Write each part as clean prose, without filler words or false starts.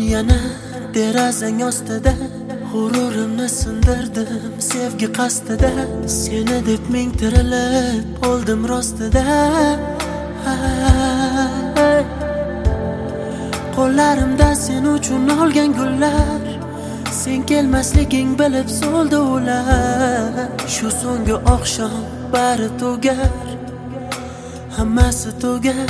yana derazang ostida g'ururimni sindirdim sevgi qasdida. Seni deb ming tirilib oldim rostida. Qo'llarimda sen uchun olgan gullar, sen kelmasliging bilib so'ldi ular. Shu so'nggi oqshom bari tugar, hammasi tugar.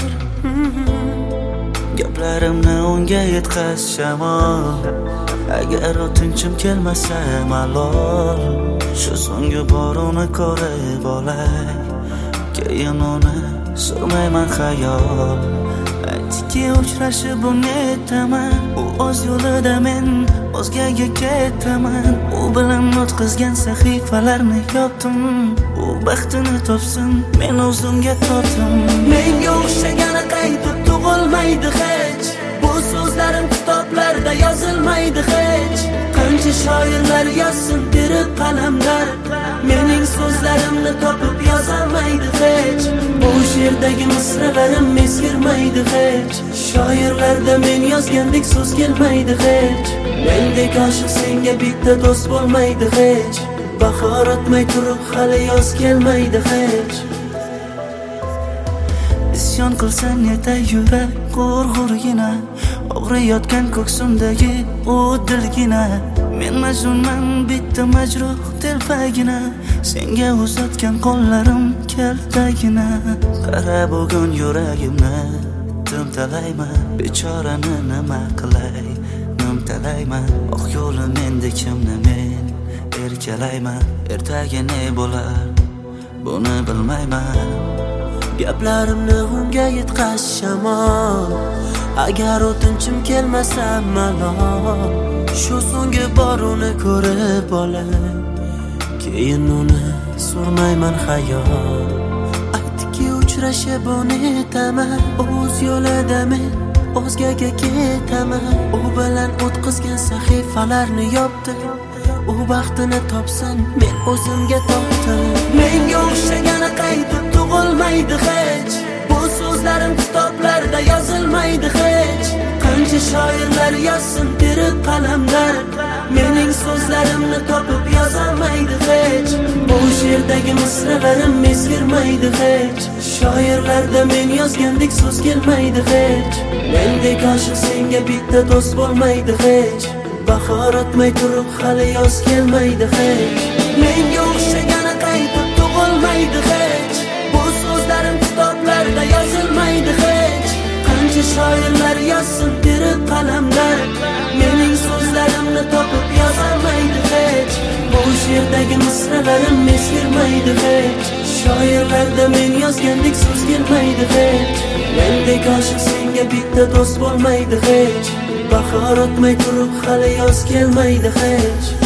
Gaplarimni unga yetkaz shamol, agar o'tinchim kelmasa malol. Shu so'nggi bor uni ko'rib olay, keyin uni surmayman xayol. Aytdiki uchrashib unetaman, u o'z yo'lida men o'zgaga ketaman. U bilan o'tkazgan sahifalarni yopdim, u baxtini topsin, men o'zimga tortdim. Menga o'xshagani qaytib tug'ilmaydi hech, bu so'zlarim kitoblarda yozilmaydi hech. Qancha shoirlar yozsin terib qalamlar, mening so'zlarimni topib yozolmaydi hech. Bu she'rdagi misralarim eskirmaydi hech, shoirlarda men yozgandek so'z kelmaydi hech. Mendek oshiq senga bitta do'st bo'lmaydi hech, bahor o'tmay turib hali yoz kelmaydi hech. Isyon qilsang yetay yurak g'urg'urgina, og'riyotgan ko'ksimdagi u dilgina. Men majnunman bitta majruh telpagina, senga uzatgan qo'llarim kaltagina. Qara bugun yuragimni timtalayman, bechorani nima qilay nimtalayman. Oq yo'li menda kimni men erkalayman, ertaga ne bo'lar buni bilmayman. Gaplarimni unga yetkaz shamol, agar o'tinchim kelmasa malol. Shu so'nggi bor uni ko'rib olay, keyin uni surmayman xayol. Aytdiki uchrashib unetaman, o'z yo'lida men o'zgaga ketaman. U bilan o'tkazgan sahifalarni yopdim, u baxtini topsin, men o'zimga tortdim. Menga o'xshagani qaytib tug'ilmaydi hech, bu so'zlarim kitoblarda yozilmaydi hech. Qancha shoirlar yozsin terib qalamlar, mening so'zlarimni topib yozolmaydi hech. Bu she'rdagi misralarim eskirmaydi hech, shoirlarda men yozgandek so'z kelmaydi hech. Mendek oshiq senga bitta do'st bo'lmaydi hech, bahor o'tmay turib hali yoz kelmaydi hech. Menga o'xshagani qaytib tug'ilmaydi hech, bu so'zlarim kitoblarda yozilmaydi hech. Qancha shoirlar yozsin terib qalamlar, mening so'zlarimni topib yozolmaydi hech. Bu she'rdagi misralarim eskirmaydi hech, shoirlarda men yozgandek so'z kelmaydi hech. Mendek oshiq senga bitta do'st bo'lmaydi hech, bahor o'tmay turib hali yoz kelmaydi hech.